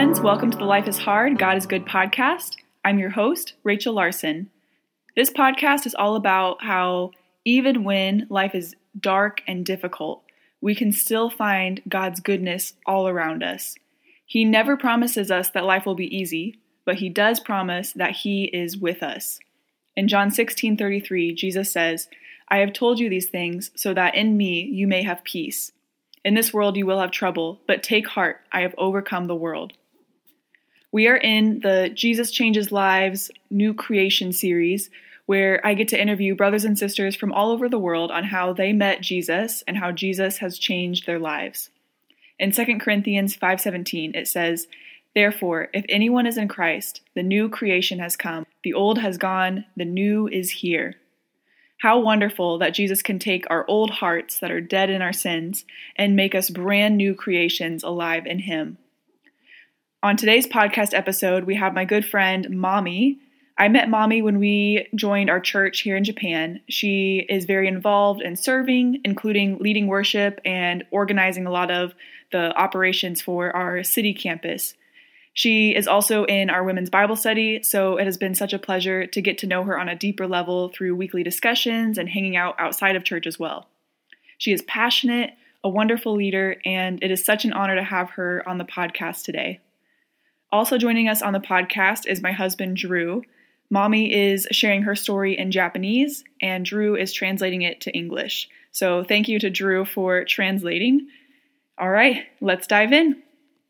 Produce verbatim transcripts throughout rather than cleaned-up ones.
friends. Welcome to the Life is Hard, God is Good podcast. I'm your host, Rachel Larson. This podcast is all about how even when life is dark and difficult, we can still find God's goodness all around us. He never promises us that life will be easy, but he does promise that he is with us. In John sixteen thirty-three, Jesus says, "I have told you these things so that in me you may have peace. In this world you will have trouble, but take heart, I have overcome the world." We are in the Jesus Changes Lives New Creation series, where I get to interview brothers and sisters from all over the world on how they met Jesus and how Jesus has changed their lives. In Second Corinthians five seventeen, it says, "Therefore, if anyone is in Christ, the new creation has come. The old has gone, the new is here." How wonderful that Jesus can take our old hearts that are dead in our sins and make us brand new creations alive in him. On today's podcast episode, we have my good friend, Mommy. I met Mommy when we joined our church here in Japan. She is very involved in serving, including leading worship and organizing a lot of the operations for our city campus. She is also in our women's Bible study, so it has been such a pleasure to get to know her on a deeper level through weekly discussions and hanging out outside of church as well. She is passionate, a wonderful leader, and it is such an honor to have her on the podcast today. Also joining us on the podcast is my husband, Drew. Mommy is sharing her story in Japanese, and Drew is translating it to English. So thank you to Drew for translating. All right, let's dive in.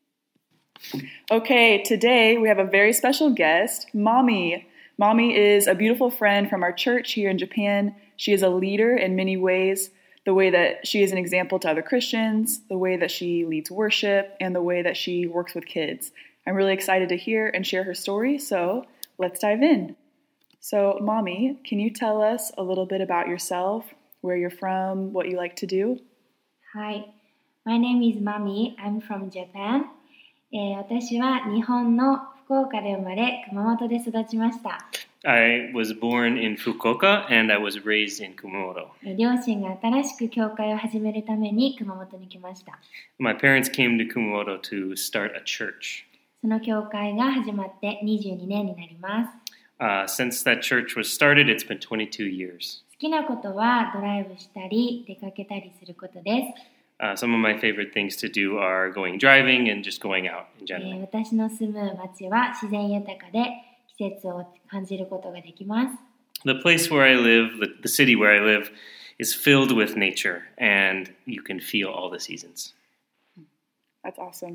Okay, today we have a very special guest, Mommy. Mommy is a beautiful friend from our church here in Japan. She is a leader in many ways, the way that she is an example to other Christians, the way that she leads worship, and the way that she works with kids. I'm really excited to hear and share her story, so let's dive in. So, Mommy, can you tell us a little bit about yourself, where you're from, what you like to do? Hi, my name is Mami. I'm from Japan. えー、私は日本の福岡で生まれ、熊本で育ちました。 I was born in Fukuoka and I was raised in Kumamoto. 両親が新しく教会を始めるために熊本に来ました。 My parents came to Kumamoto to start a church. その教会が始まってにじゅうにねんになります。 Uh, since that church was started, it's been twenty-two years. 好きなことはドライブしたり出かけたりすることです。 Uh, some of my favorite things to do are going driving and just going out in general. えー、私の住む町は自然豊かで季節を感じることができます。 The place where I live, the, the city where I live, is filled with nature and you can feel all the seasons. That's awesome.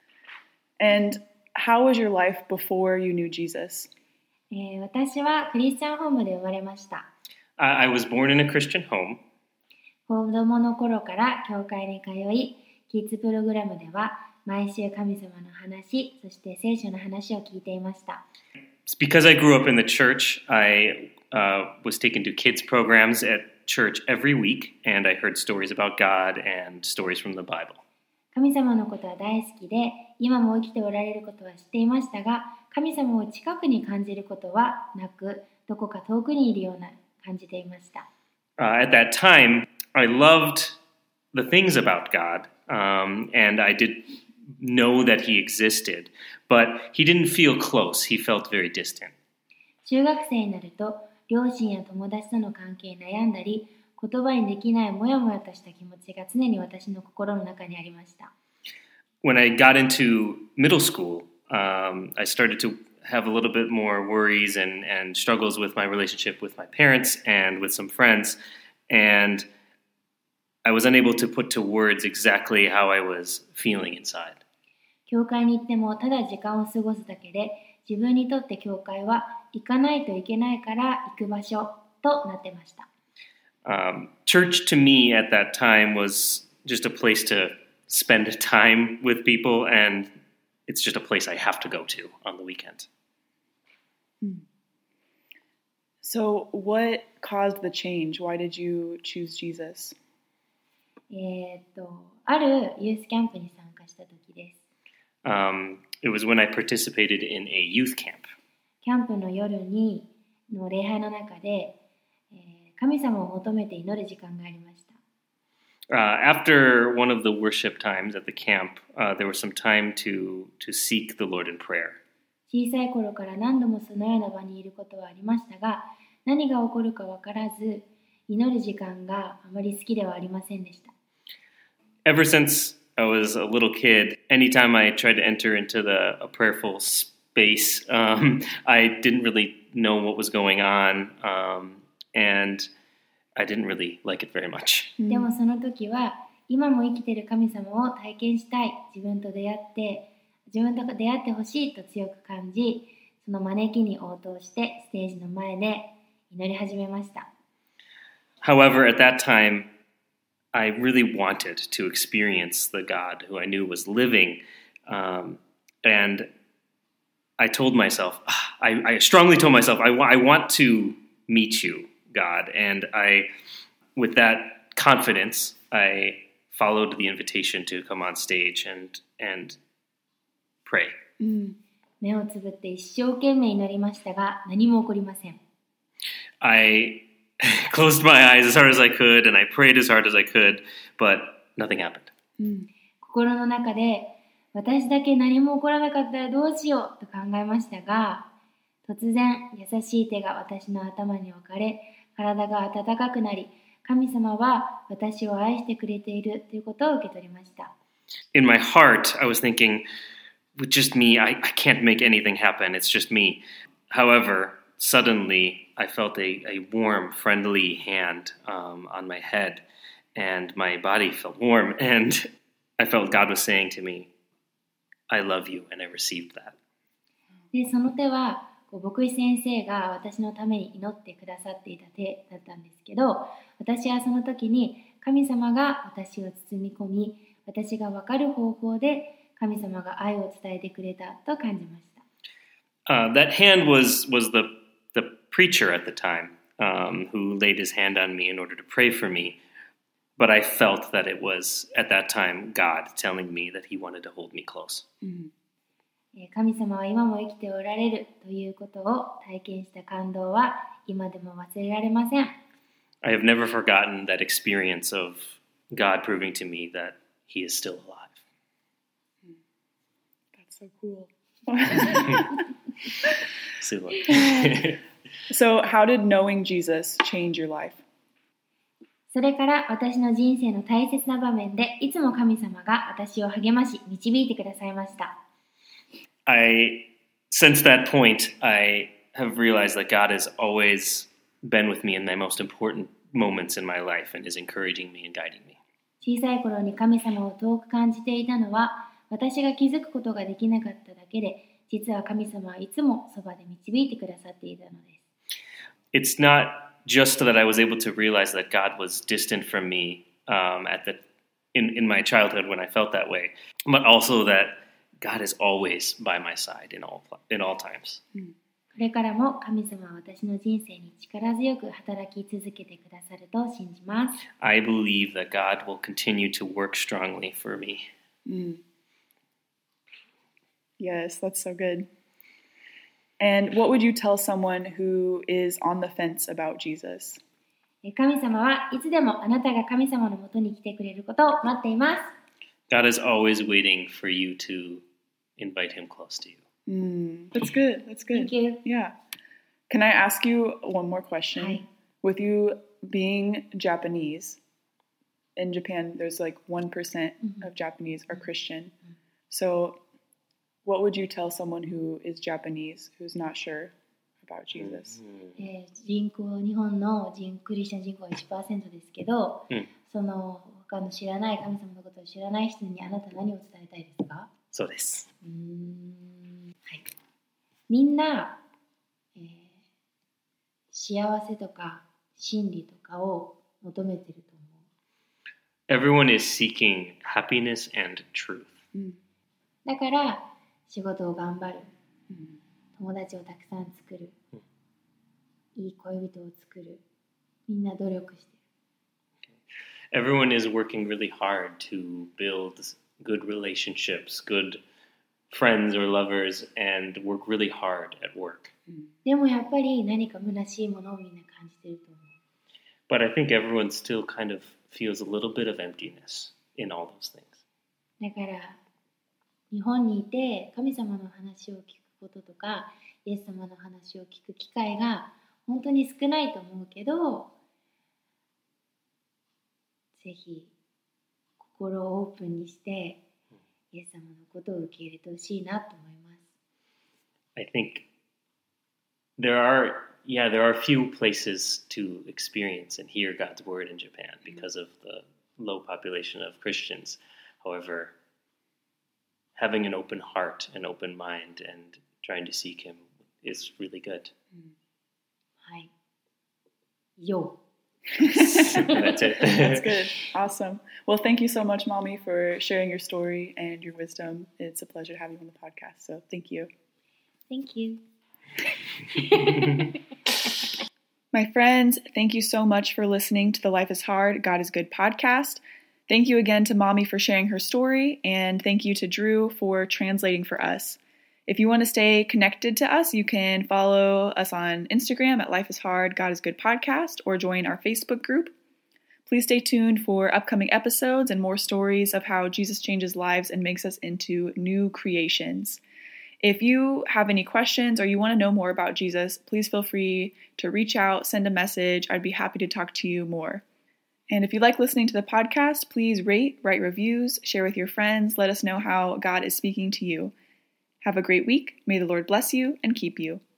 And how was your life before you knew Jesus? えー、私はクリスチャンホームで生まれました。 Uh, I was born in a Christian home. 子供の頃から教会に通い、キッズプログラムでは毎週神様の話、そして聖書の話を聞いていました。 Because I grew up in the church, I uh, was taken to kids programs at church every week, and I heard stories about God and stories from the Bible. 神様のことは大好きで、今も生きておられることは知っていましたが、神様を近くに感じることはなく、どこか遠くにいるような感じていました。 Uh, at that time, I loved the things about God, um, and I did know that he existed, but he didn't feel close. He felt very distant. 中学生になると、両親や友達との関係に悩んだり、言葉にできないもやもやとした気持ちが常に私の心の中にありました。 When I got into middle school, um, I started to have a little bit more worries and, and struggles with my relationship with my parents and with some friends, and I was unable to put to words exactly how I was feeling inside. 教会に行ってもただ時間を過ごすだけで、自分にとって教会は行かないといけないから行く場所となってました。 Um, church to me at that time was just a place to spend time with people, and it's just a place I have to go to on the weekend. So what caused the change? Why did you choose Jesus? えーっと、あるユースキャンプに参加した時です。 Um, it was when I participated in a youth camp. キャンプの夜にの礼拝の中で、えー、神様を求めて祈る時間がありました。 Uh, after one of the worship times at the camp, uh, there was some time to, to seek the Lord in prayer. 小さい頃から何度もそのような場にいることはありましたが、何が起こるか分からず、祈る時間があまり好きではありませんでした。 Ever since I was a little kid, anytime I tried to enter into the a prayerful space, um, I didn't really know what was going on, um, and I didn't really like it very much. でもその時は、今も生きている神様を体験したい、自分と出会って、自分と出会ってほしいと強く感じ、その招きに応答してステージの前で祈り始めました。 However, at that time, I really wanted to experience the God who I knew was living, um, and I told myself, I, I strongly told myself, I, I want to meet you, God, and I, with that confidence, I followed the invitation to come on stage and and pray. うん、目をつぶって一生懸命祈りましたが、何も起こりません。 I closed my eyes as hard as I could, and I prayed as hard as I could, but nothing happened. うん、心の中で、私だけ何も起こらなかったらどうしようと考えましたが、突然優しい手が私の頭に置かれ、体が温かくなり、神様は私を愛してくれているということを受け取りました。 In my heart, I was thinking, with just me, I, I can't make anything happen. It's just me. However, suddenly, I felt a, a warm, friendly hand um, on my head, and my body felt warm, and I felt God was saying to me, I love you, and I received that. で、その手は、牧師先生が私のために祈ってくださっていた手だったんですけど、私はその時に神様が私を包み込み、私が分かる方法で神様が愛を伝えてくれたと感じました。 Uh, that hand was was the the preacher at the time um, who laid his hand on me in order to pray for me, but I felt that it was at that time God telling me that He wanted to hold me close. うん、神様は今も生きておられるということを体験した感動は今でも忘れられません。 I have never forgotten that experience of God proving to me that He is still alive. That's so cool. So, how did knowing Jesus change your life? それから私の人生の大切な場面でいつも神様が私を励まし導いてくださいました。 I, since that point, I have realized that God has always been with me in my most important moments in my life and is encouraging me and guiding me. 小さい頃に神様を遠く感じていたのは、私が気づくことができなかっただけで、実は神様はいつもそばで導いてくださっていたのです。 It's not just that I was able to realize that God was distant from me um, at the in, in my childhood when I felt that way, but also that God is always by my side in all in all times. うん、これからも神様は私の人生に力強く働き続けてくださると信じます。 I believe that God will continue to work strongly for me. Mm. Yes, that's so good. And what would you tell someone who is on the fence about Jesus? 神様はいつでもあなたが神様のもとに来てくれることを待っています。 God is always waiting for you to invite Him close to you. Mm, that's good. That's good. Thank you. Yeah. Can I ask you one more question? Hi. With you being Japanese, in Japan, there's like one percent mm-hmm. of Japanese are Christian. Mm-hmm. So what would you tell someone who is Japanese, who's not sure about Jesus? えー、人口、日本の人クリスチャン人口はいちパーセントですけど、うん、その他の知らない神様のことを知らない人にあなた何を伝えたいですか？ そうです。 うーん、はい。みんな、えー、幸せとか真理とかを求めてると思う。 Everyone is seeking happiness and truth. うん、だから仕事を頑張る、うん、友達をたくさん作る、うん、いい恋人を作る、みんな努力してる。 Everyone is working really hard to build good relationships, good friends or lovers, and work really hard at work. うん、でもやっぱり何か虚しいものをみんな感じてると思う。 But I think everyone's still kind of feels a little bit of emptiness in all those things. だから日本にいて神様の話を聞くこととかイエス様の話を聞く機会が本当に少ないと思うけど、ぜひ心をオープンにしてイエス様のことを受け入れてほしいなと思います。 I think there are, yeah, there are a few places to experience and hear God's word in Japan because of the low population of Christians. However, having an open heart, an open mind, and trying to seek Him is really good. はい。よ。 That's it. That's good. Awesome. Well, thank you so much, Mommy, for sharing your story and your wisdom. It's a pleasure to have you on the podcast. So thank you. Thank you. My friends, thank you so much for listening to the Life is Hard, God is Good podcast. Thank you again to Mommy for sharing her story, and thank you to Drew for translating for us. If you want to stay connected to us, you can follow us on Instagram at Life is Hard, God is Good podcast, or join our Facebook group. Please stay tuned for upcoming episodes and more stories of how Jesus changes lives and makes us into new creations. If you have any questions or you want to know more about Jesus, please feel free to reach out, send a message. I'd be happy to talk to you more. And if you like listening to the podcast, please rate, write reviews, share with your friends. Let us know how God is speaking to you. Have a great week. May the Lord bless you and keep you.